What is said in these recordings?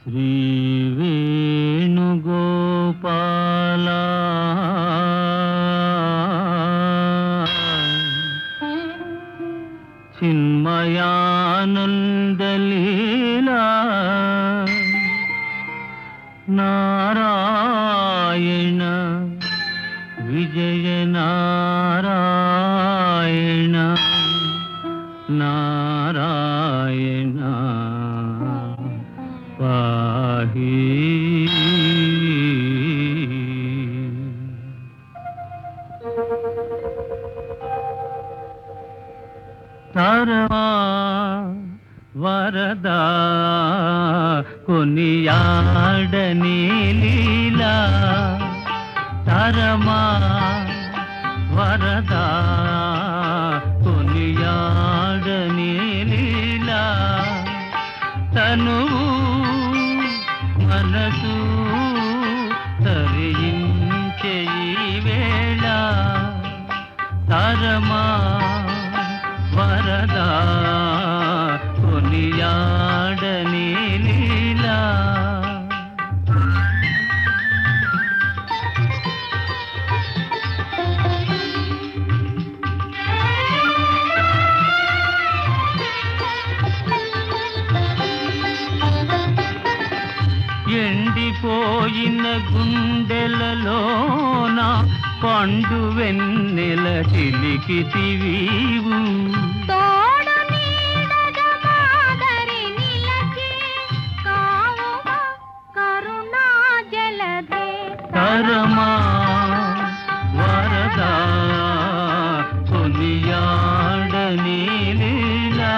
శ్రీ వేణుగోపాల చిన్మయానందలీలా నారాయణ విజయ నారాయణ నారాయణ పాహి తరమా వరదా కొనియాడని లీలా తరమా వరదా కొనియాడని లీలా తనువు మనసు తరించే ఈ వేళ తరమా వరదా కొనియాడని లీలా ఎండిపోయిన గుండెలలోన పండు వెన్నెల చిలికితివీవు తరమా వరదా కొనియాడని లీలా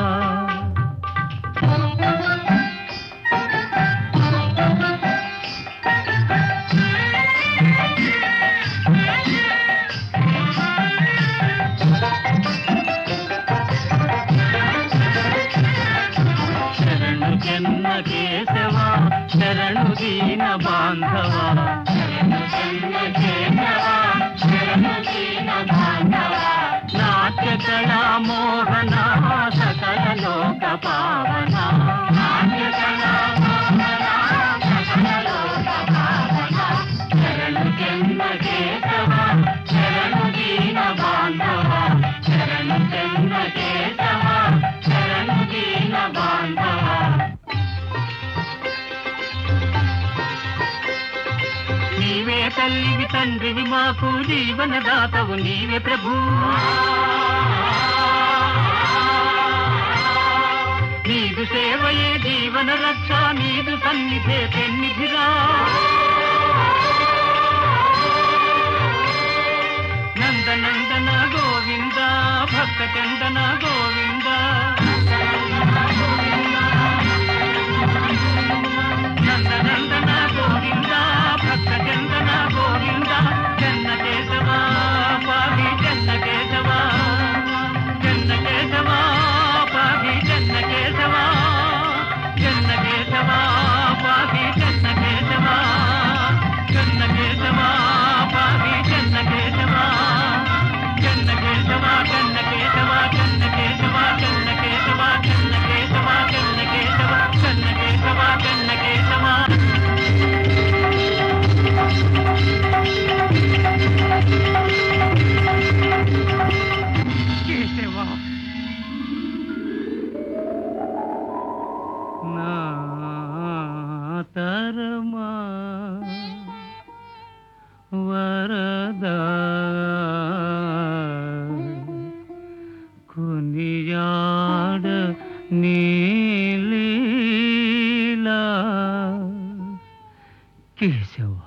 శరణు జన్మ కేశవ శరణు దీన బాంధవ నాట్య కళా మోహన సకల లోక పావన శరణు జన్మ కేశవ శరణు దీన బాంధవ శరణు జన్మ కేశవ శరణు దీన బాంధవ నీవే తల్లివి తండ్రివి మాకు జీవనదాతవు నీవే ప్రభు నీదు సేవయే జీవన రక్ష నీదు సన్నిధే పెన్నిధిరా నందనందన గోవింద భక్త చందన గోవింద నందనందన గోవింద భక్త చందన గోవింద చెన్న కేశవ పాహి చెన్న కేశవ చెన్న కేశవ పాహి చెన్న కేశవ చెన్న కేశవ పాహి చెన్న కేశవ చెన్న కేశవ పాహి చెన్న కేశవ చెన్న కేశవ చెన్న కేశవ చెన్న కేశవ చెన్న కేశవ చెన్న కేశవ చెన్న కేశవ చెన్న కేశవ చెన్న కేశవ కేశవ నా తరమా వరదా కొనియాడ నీలీలా కేశవ